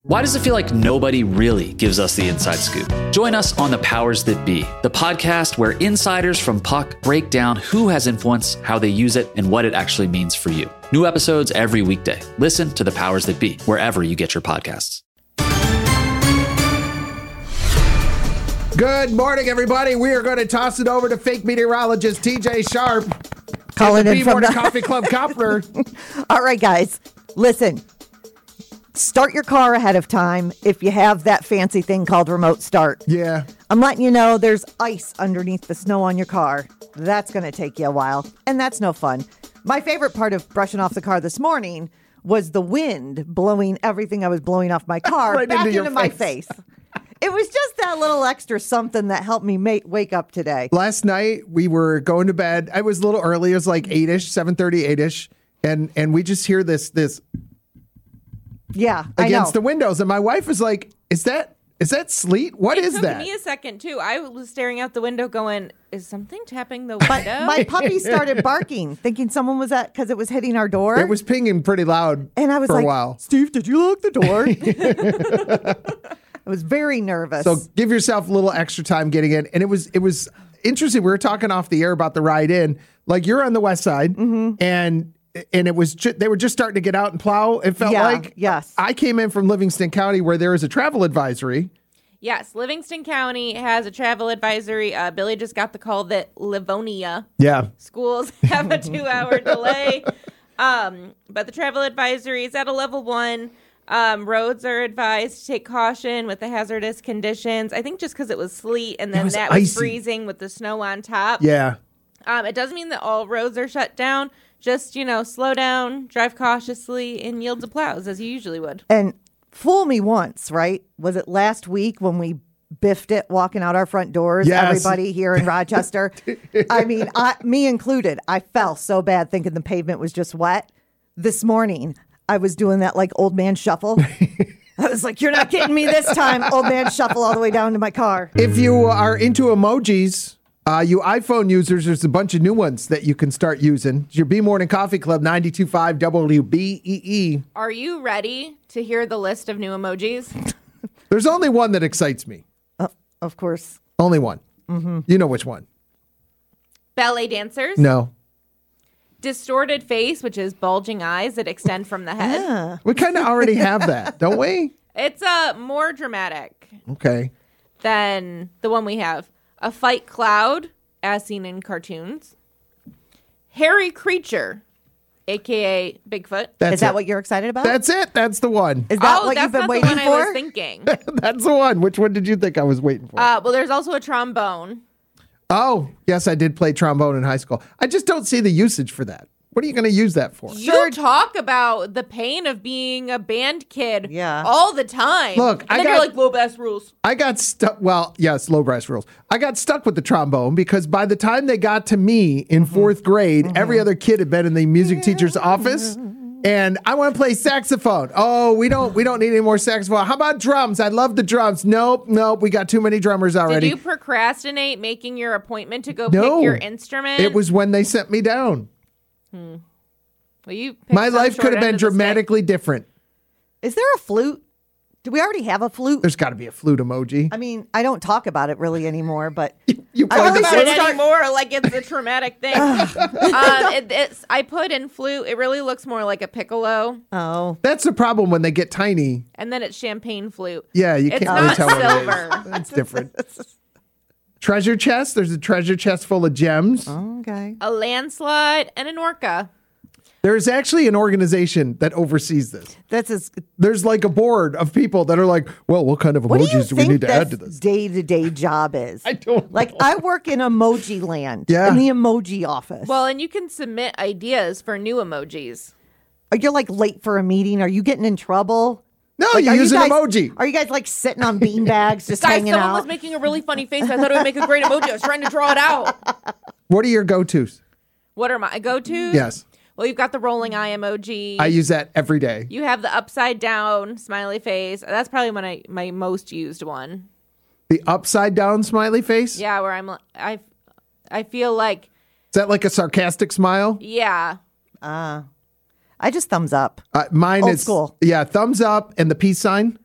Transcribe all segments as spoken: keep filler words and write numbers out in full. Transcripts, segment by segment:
Why does it feel like nobody really gives us the inside scoop? Join us on The Powers That Be, the podcast where insiders from Puck break down who has influence, how they use it, and what it actually means for you. New episodes every weekday. Listen to The Powers That Be wherever you get your podcasts. Good morning, everybody. We are going to toss it over to fake meteorologist T J Sharp. Calling in from the the Coffee Club Copper. All right, guys, listen. Start your car ahead of time if you have that fancy thing called remote start. Yeah. I'm letting you know there's ice underneath the snow on your car. That's going to take you a while, and that's no fun. My favorite part of brushing off the car this morning was the wind blowing everything I was blowing off my car Right back into into, your my face. face. It was just that little extra something that helped me make, wake up today. Last night, we were going to bed. I was a little early. It was like eight-ish, seven thirty, eight-ish. And, and we just hear this, this Yeah, against I the know. windows. And my wife was like, is that is that sleet? What it is took that? me a second, too. I was staring out the window going, is something tapping the But window? my puppy started barking, thinking someone was at, because it was hitting our door. It was pinging pretty loud And I was for like, a while. Steve, did you lock the door? I was very nervous. So give yourself a little extra time getting in. And it was it was interesting. We were talking off the air about the ride in. Like, you're on the west side, Mm-hmm. and and it was ju- they were just starting to get out and plow. It felt Yeah, like yes. I came in from Livingston County, where there is a travel advisory. Yes, Livingston County has a travel advisory. Uh, Billy just got the call that Livonia Yeah, schools have a two-hour delay. Um, but the travel advisory is at a level one. Um, roads are advised to take caution with the hazardous conditions. I think just because it was sleet and then was that was icy. freezing with the snow on top. yeah. Um, it doesn't mean that all roads are shut down. Just, you know, slow down, drive cautiously, and yield to plows as you usually would. and fool me once, right? Was it last week when we biffed it walking out our front doors? Yes. Everybody here in Rochester. I mean, I, me included. I fell so bad thinking the pavement was just wet. This morning, I was doing that like old man shuffle. I was like, you're not getting me this time. Old man shuffle all the way down to my car. If you are into emojis, uh, you iPhone users, there's a bunch of new ones that you can start using. It's your B Morning Coffee Club, ninety-two point five W B E E. Are you ready to hear the list of new emojis? There's only one that excites me. Uh, of course. Only one. Mm-hmm. You know which one? Ballet dancers. No. Distorted face, which is bulging eyes that extend from the head. Yeah. We kind of already have that, don't we? It's uh, more dramatic Okay. than the one we have. A fight cloud, as seen in cartoons. Hairy creature, a k a. Bigfoot. That's Is that it. what you're excited about? That's it. That's the one. Is that oh, what that's you've been not waiting the one for? I was thinking. That's the one. Which one did you think I was waiting for? uh, well, there's also a trombone. oh, yes, I did play trombone in high school. I just don't see the usage for that. What are you going to use that for? You talk about the pain of being a band kid Yeah. all the time. Look, and I then got- you're like, low bass rules. I got stuck. Well, yes, low brass rules. I got stuck with the trombone because by the time they got to me in fourth grade, every other kid had been in the music teacher's office. And I want to play saxophone. Oh, we don't we don't need any more saxophone. How about drums? I love the drums. Nope, nope. We got too many drummers already. Did you procrastinate making your appointment to go No. pick your instrument? It was when they sent me down. Well, you picked My some life short could have end been of the stick. dramatically different. Is there a flute? Do we already have a flute? There's got to be a flute emoji. I mean, I don't talk about it really anymore, but You I find really the About it should start- anymore, like it's a traumatic thing. um, it, it's I put in flute. It really looks more like a piccolo, oh, That's the problem when they get tiny. and then it's champagne flute. Yeah, you It's can't really not tell what it silver. is. That's different. Treasure chest. There's a treasure chest full of gems. okay. A landslide and an orca. There's actually an organization that oversees this. That's as. There's like a board of people that are like, well, what kind of What do you emojis do, we think need to add to this this? day to day job is? I don't like. know. I work in emoji land. Yeah. In the emoji office. Well, and you can submit ideas for new emojis. are you like late for a meeting? Are you getting in trouble? No, Like, you are use an guys, emoji. Are you guys like sitting on bean bags just Guys, hanging someone out? was making a really funny face. I thought it would make a great emoji. I was trying to draw it out. What are your go-tos? What are my go-tos? Yes. Well, you've got the rolling eye emoji. I use that every day. You have the upside down smiley face. That's probably one I my most used one. The upside down smiley face? Yeah, where I'm I I feel like Is that like a sarcastic smile? yeah. Uh, I just thumbs up. Uh, mine Old is school. Yeah, thumbs up and the peace sign.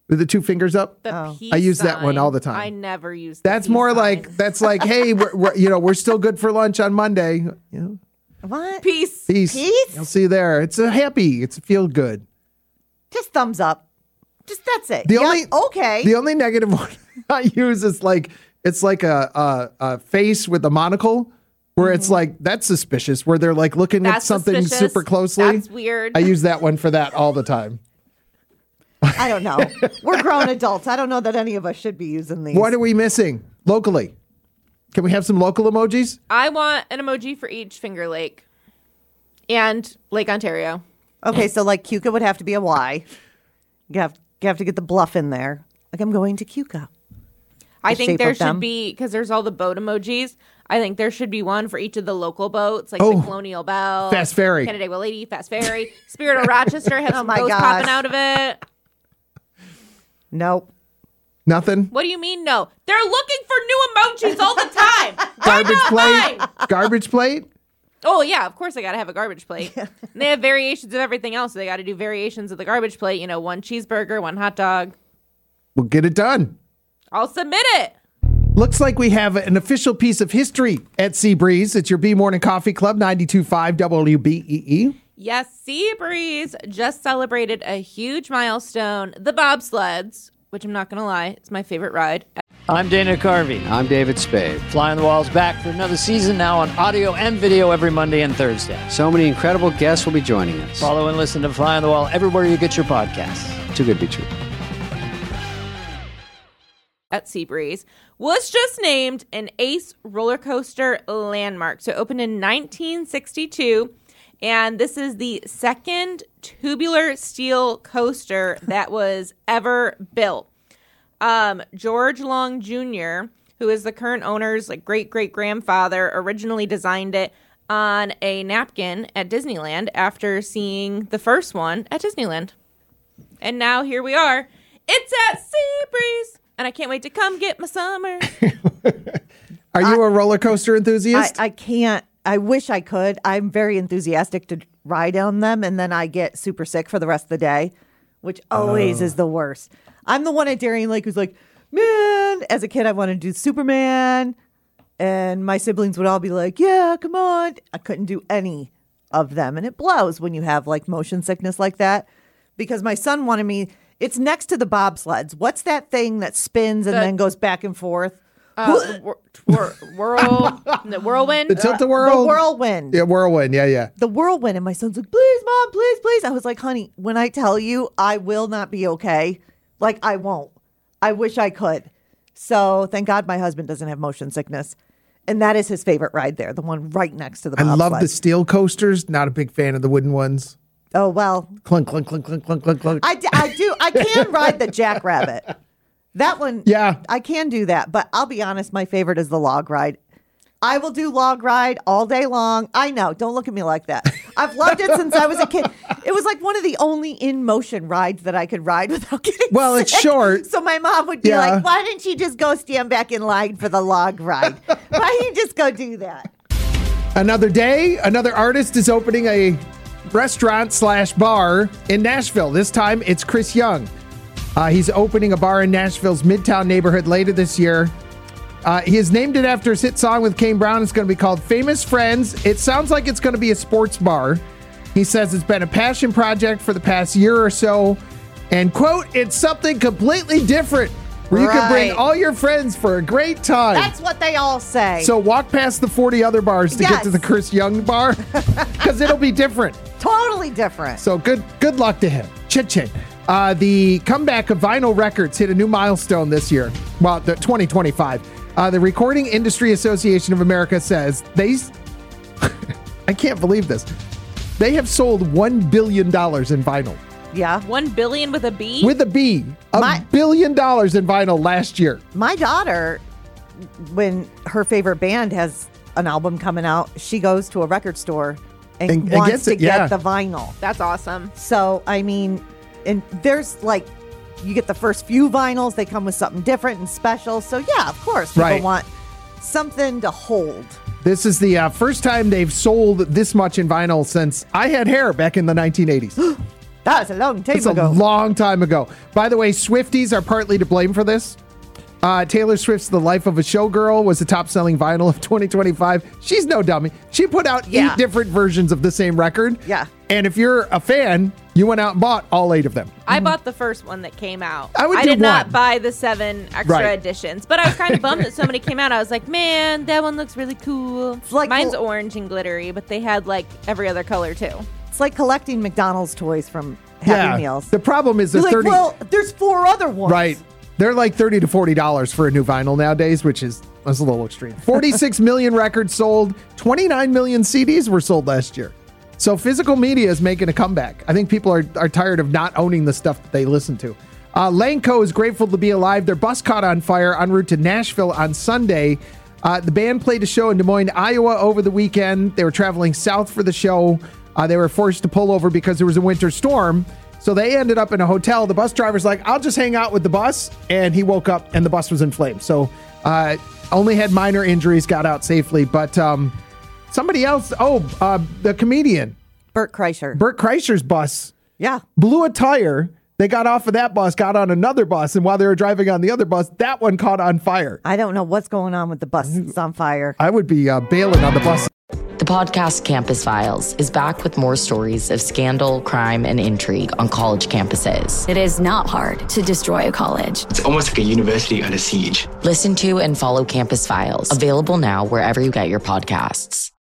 with the two fingers up. The Oh. peace I use that one sign. all the time. I never use the That's peace more sign. like that's like, hey, we're, we're you know we're still good for lunch on Monday. You know, What? peace. peace. Peace? I'll see you there. It's a happy. It's a feel good. Just thumbs up. Just that's it. The Yeah, only okay. The only negative one I use is like it's like a a, a face with a monocle. Where it's like, that's suspicious, where they're like looking at That's something suspicious. super closely. That's weird. I use that one for that all the time. I don't know. We're grown adults. I don't know that any of us should be using these. What are we missing locally? Can we have some local emojis? I want an emoji for each Finger Lake and Lake Ontario. Okay, so like Cuca would have to be a Y. You have, you have to get the bluff in there. Like I'm going to Cuca. I The think shape there of should them. be, because there's all the boat emojis, I think there should be one for each of the local boats, like Oh. the Colonial Belle, Fast Ferry. Canandaigua Lady, Fast Ferry, Spirit of Rochester has some my boats gosh. popping out of it. Nope. Nothing? What do you mean, no? They're looking for new emojis all the time. Why Garbage not plate? mine? Garbage plate? Oh, yeah, of course I got to have a garbage plate. And they have variations of everything else. So they got to do variations of the garbage plate. You know, one cheeseburger, one hot dog. We'll get it done. I'll submit it. Looks like we have an official piece of history at Seabreeze. It's your B Morning Coffee Club, ninety-two point five W B E E. Yes, Seabreeze just celebrated a huge milestone, the bobsleds, which I'm not going to lie, it's my favorite ride. I'm Dana Carvey. I'm David Spade. Fly on the Wall's back for another season now on audio and video every Monday and Thursday. So many incredible guests will be joining us. Follow and listen to Fly on the Wall everywhere you get your podcasts. Too good to be true. At Seabreeze was just named an Ace roller coaster landmark. So it opened in nineteen sixty-two, and this is the second tubular steel coaster that was ever built. Um, George Long Junior, who is the current owner's like great great grandfather, originally designed it on a napkin at Disneyland after seeing the first one at Disneyland, and now here we are. It's at Seabreeze. And I can't wait to come get my summer. Are you a roller coaster enthusiast? I, I can't. I wish I could. I'm very enthusiastic to ride on them, and then I get super sick for the rest of the day, which always is the worst. I'm the one at Darien Lake who's like, man, as a kid, I wanted to do Superman. And my siblings would all be like, yeah, come on. I couldn't do any of them. And it blows when you have like motion sickness like that, because my son wanted me. It's next to the bobsleds. What's that thing that spins and The- then goes back and forth? Uh, the whir- whir- whirl, the whirlwind. the Tilt-A-Whirl? The whirlwind. Yeah, whirlwind. Yeah, yeah. The whirlwind. And my son's like, please, mom, please, please. I was like, honey, when I tell you I will not be okay, like I won't. I wish I could. So thank God my husband doesn't have motion sickness. And that is his favorite ride there, the one right next to the I bobsled. love the steel coasters. Not a big fan of the wooden ones. Oh, well, Clunk, clunk, clunk, clunk, clunk, clunk, clunk. I, d- I do. I can ride the Jackrabbit. That one, Yeah. I can do that. But I'll be honest, my favorite is the log ride. I will do log ride all day long. I know. Don't look at me like that. I've loved it since I was a kid. It was like one of the only in motion rides that I could ride without getting Well, it's sick. short. So my mom would be Yeah. like, why didn't you just go stand back in line for the log ride? Why didn't you just go do that? Another day, another artist is opening a restaurant slash bar in Nashville. This time it's Chris Young. Uh, he's opening a bar in Nashville's Midtown neighborhood later this year. Uh, he has named it after his hit song with Kane Brown. It's going to be called Famous Friends. It sounds like it's going to be a sports bar. He says it's been a passion project for the past year or so. And, quote, it's something completely different where you can bring Right. all your friends for a great time. That's what they all say. So walk past the forty other bars to get to Yes. the Chris Young bar because it'll be different. totally different. So good good luck to him. Chin-chin. Uh, the comeback of vinyl records hit a new milestone this year. Well, the twenty twenty-five. Uh, the Recording Industry Association of America says they... I can't believe this. They have sold one billion dollars in vinyl. Yeah. One billion with a B. With a B. A My- billion dollars in vinyl last year. My daughter, when her favorite band has an album coming out, she goes to a record store and, And- and wants gets to it, get yeah. the vinyl. That's awesome. So, I mean, and there's like, you get the first few vinyls, they come with something different and special. So, yeah, of course, people Right. want something to hold. This is the uh, first time they've sold this much in vinyl since I had hair back in the nineteen eighties. That was a long time It's ago. a long time ago. By the way, Swifties are partly to blame for this. Uh, Taylor Swift's The Life of a Showgirl was the top-selling vinyl of twenty twenty-five. She's no dummy. She put out Yeah. eight different versions of the same record. Yeah. And if you're a fan, you went out and bought all eight of them. I bought the first one that came out. I would do did not one. buy the seven extra Right. editions, but I was kind of bummed that so many came out. I was like, man, that one looks really cool. like- Mine's orange and glittery, but they had like every other color too. It's like collecting McDonald's toys from Happy Meals. The problem is they're You're like, thirty. well, there's four other ones. Right. They're like thirty to forty dollars for a new vinyl nowadays, which is that's a little extreme. forty-six million records sold, twenty-nine million C Ds were sold last year. So physical media is making a comeback. I think people are, are tired of not owning the stuff that they listen to. Uh, Lanco is grateful to be alive. Their bus caught on fire en route to Nashville on Sunday. Uh, the band played a show in Des Moines, Iowa over the weekend. They were traveling south for the show. Uh, they were forced to pull over because there was a winter storm. So they ended up in a hotel. The bus driver's like, I'll just hang out with the bus. And he woke up and the bus was in flames. So uh, only had minor injuries, got out safely. But um, somebody else, oh, uh, the comedian, Bert Kreischer. Bert Kreischer's bus yeah. blew a tire. They got off of that bus, got on another bus. And while they were driving on the other bus, that one caught on fire. I don't know what's going on with the bus. It's on fire. I would be uh, bailing on the bus. The podcast Campus Files is back with more stories of scandal, crime, and intrigue on college campuses. It is not hard to destroy a college. It's almost like a university under siege. Listen to and follow Campus Files, available now wherever you get your podcasts.